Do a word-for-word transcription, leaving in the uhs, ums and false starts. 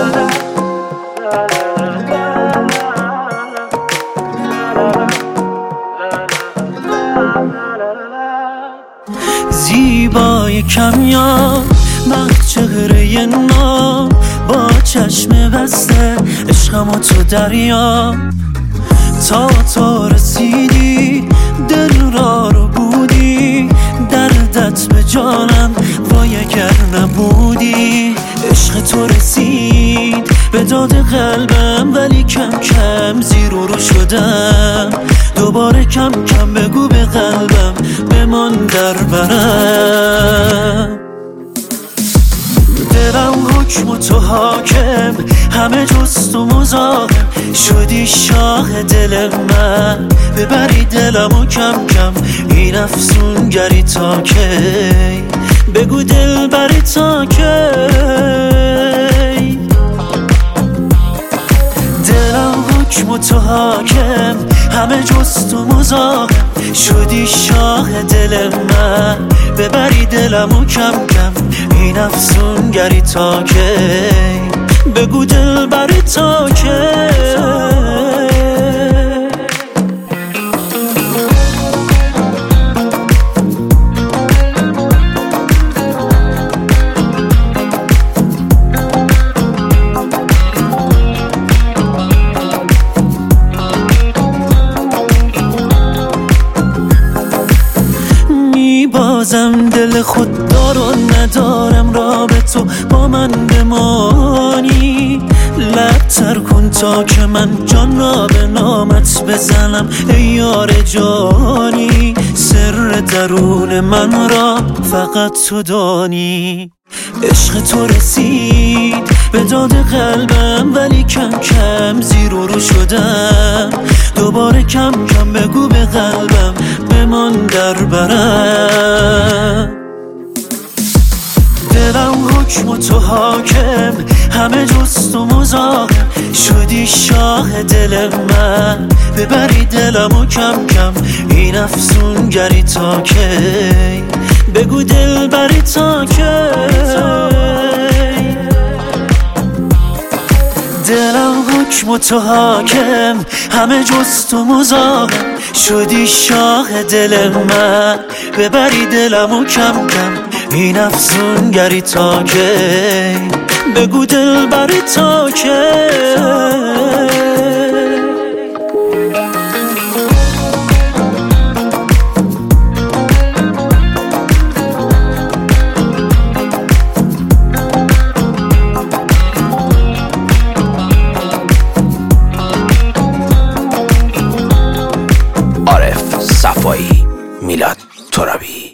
زیبای کمیاب مخ چهره نام با چشم بسته عشقم و تو دریا تا تو رسیدی دل را رو بودی دردت به جانم وای اگر نبودی عشق تو رسید به داد قلبم ولی کم کم زیر و رو شدم دوباره کم کم بگو به قلبم بمان در برم دلم حکم و تو حاکم همه جست و مزاحم شدی شاه دل من ببری دلمو کم کم این افسونگری تا کی بگو دل بری تا کی دلم حکم و تو حاکم همه جست و مزاحم شدی شاه دل من ببری دلمو کم کم این افسونگری تا کی بگو دل بری تا کی بازم دل خوددار و ندارم را به تو با من بمانی لبتر کن تا که من جان را به نامت بزنم ای یار جانی سر درون من را فقط تو دانی عشق تو رسید به داد قلبم ولی کم کم زیر و رو شدم دوباره کم کم بگو به قلبم بمان در برم دلم حکم و تو حاکم همه جست و مزاحم شدی شاه دل من ببری دلمو کم کم این افسونگری تا کی بگو دل بری تا کی دلم حکم و تو حاکم همه جست و مزاحم شدی شاه دل من ببری دلمو کم کم این افسونگری تا کی بگو دل بری تا کی عارف صفایی، میلاد ترابی.